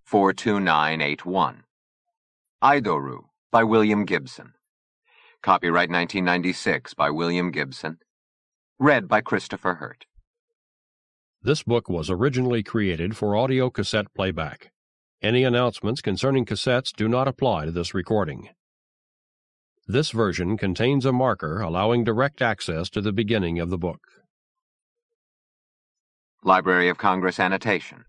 42981. Aidoru by William Gibson. Copyright 1996 by William Gibson. Read by Christopher Hurt. This book was originally created for audio cassette playback. Any announcements concerning cassettes do not apply to this recording. This version contains a marker allowing direct access to the beginning of the book. Library of Congress annotation.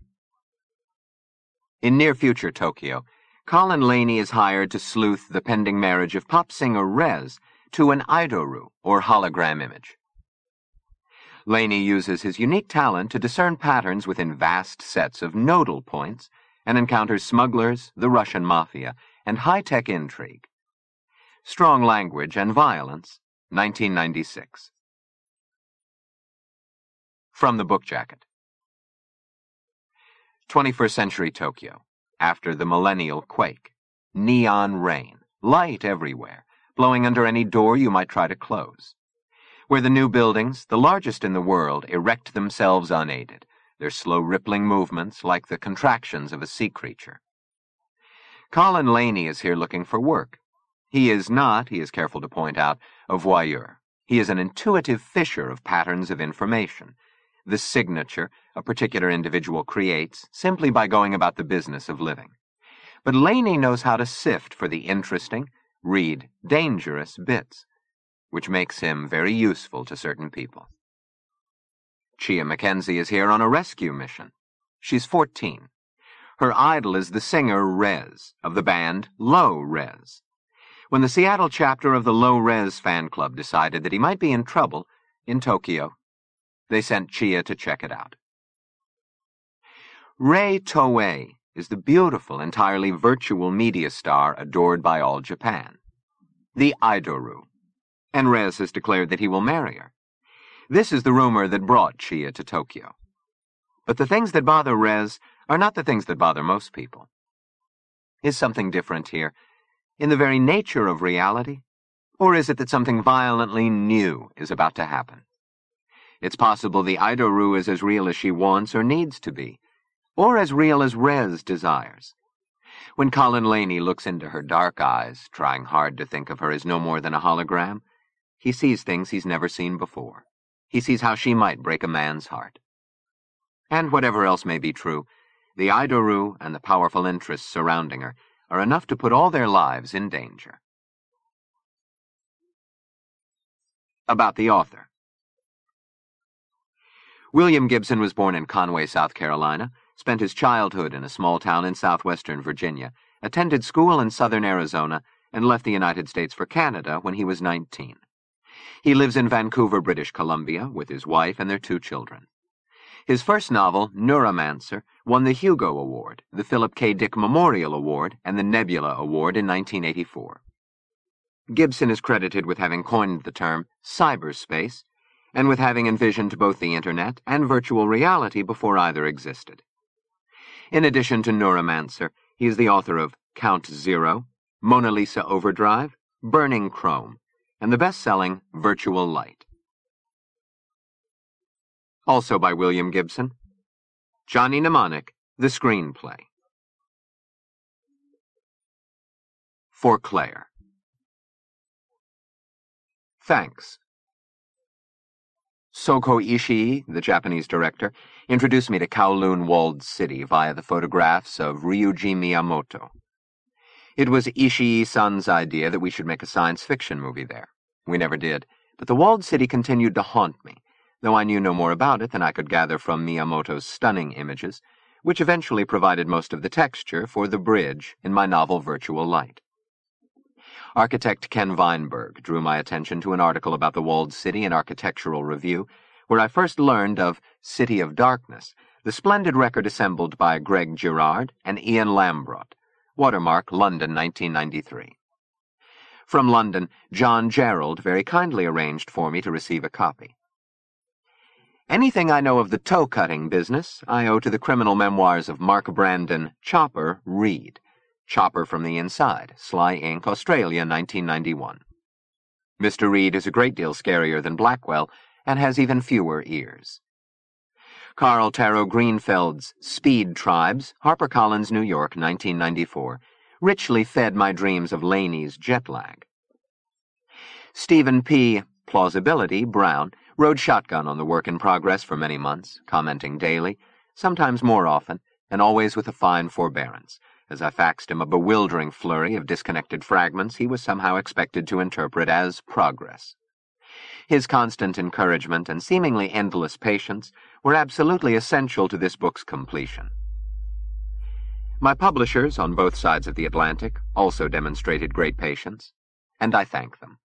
In near-future Tokyo, Colin Laney is hired to sleuth the pending marriage of pop singer Rez to an Aidoru, or hologram image. Laney uses his unique talent to discern patterns within vast sets of nodal points and encounters smugglers, the Russian mafia, and high-tech intrigue. Strong Language and Violence, 1996. From the book jacket. 21st century Tokyo, after the millennial quake. Neon rain, light everywhere, blowing under any door you might try to close. Where the new buildings, the largest in the world, erect themselves unaided, their slow rippling movements like the contractions of a sea creature. Colin Laney is here looking for work. He is not, he is careful to point out, a voyeur. He is an intuitive fisher of patterns of information, the signature a particular individual creates simply by going about the business of living. But Laney knows how to sift for the interesting, read dangerous bits, which makes him very useful to certain people. Chia Mackenzie is here on a rescue mission. She's 14. Her idol is the singer Rez, of the band Low Res. When the Seattle chapter of the Low Res fan club decided that he might be in trouble in Tokyo, they sent Chia to check it out. Rei Toei is the beautiful, entirely virtual media star adored by all Japan. The Aidoru. And Rez has declared that he will marry her. This is the rumor that brought Chia to Tokyo. But the things that bother Rez are not the things that bother most people. Is something different here, in the very nature of reality? Or is it that something violently new is about to happen? It's possible the Aidoru is as real as she wants or needs to be, or as real as Rez desires. When Colin Laney looks into her dark eyes, trying hard to think of her as no more than a hologram, he sees things he's never seen before. He sees how she might break a man's heart. And whatever else may be true, the Aidoru and the powerful interests surrounding her are enough to put all their lives in danger. About the author. William Gibson was born in Conway, South Carolina, spent his childhood in a small town in southwestern Virginia, attended school in southern Arizona, and left the United States for Canada when he was 19. He lives in Vancouver, British Columbia, with his wife and their 2 children. His first novel, Neuromancer, won the Hugo Award, the Philip K. Dick Memorial Award, and the Nebula Award in 1984. Gibson is credited with having coined the term cyberspace, and with having envisioned both the Internet and virtual reality before either existed. In addition to Neuromancer, he is the author of Count Zero, Mona Lisa Overdrive, Burning Chrome, and the best-selling Virtual Light. Also by William Gibson, Johnny Mnemonic, the screenplay. For Claire. Thanks. Soko Ishii, the Japanese director, introduced me to Kowloon Walled City via the photographs of Ryuji Miyamoto. It was Ishii-san's idea that we should make a science fiction movie there. We never did, but the walled city continued to haunt me, though I knew no more about it than I could gather from Miyamoto's stunning images, which eventually provided most of the texture for the bridge in my novel Virtual Light. Architect Ken Weinberg drew my attention to an article about the walled city in Architectural Review, where I first learned of City of Darkness, the splendid record assembled by Greg Girard and Ian Lambrot, watermark London 1993. From London, John Gerald very kindly arranged for me to receive a copy. Anything I know of the toe-cutting business I owe to the criminal memoirs of Mark Brandon Chopper Reed, Chopper from the Inside, Sly Inc., Australia, 1991. Mr. Reed is a great deal scarier than Blackwell and has even fewer ears. Carl Taro Greenfeld's Speed Tribes, HarperCollins, New York, 1994, richly fed my dreams of Laney's jet lag. Stephen P. Plausibility Brown rode shotgun on the work in progress for many months, commenting daily, sometimes more often, and always with a fine forbearance. As I faxed him a bewildering flurry of disconnected fragments he was somehow expected to interpret as progress. His constant encouragement and seemingly endless patience were absolutely essential to this book's completion. My publishers on both sides of the Atlantic also demonstrated great patience, and I thank them.